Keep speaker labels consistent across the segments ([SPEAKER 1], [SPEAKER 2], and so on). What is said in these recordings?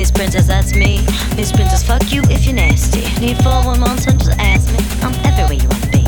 [SPEAKER 1] Miss Princess, that's me. Miss Princess, fuck you if you're nasty. Need 411, son, just ask me. I'm everywhere you wanna be.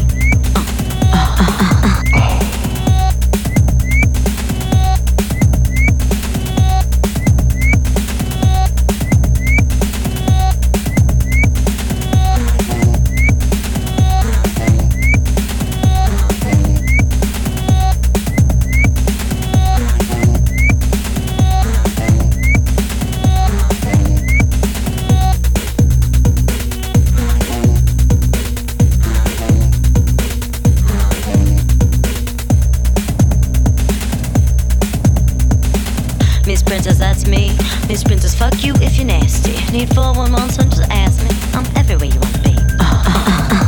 [SPEAKER 1] Miss Princess, that's me. Miss Princess, fuck you if you're nasty. Need 411, son, just ask me. I'm everywhere you wanna be.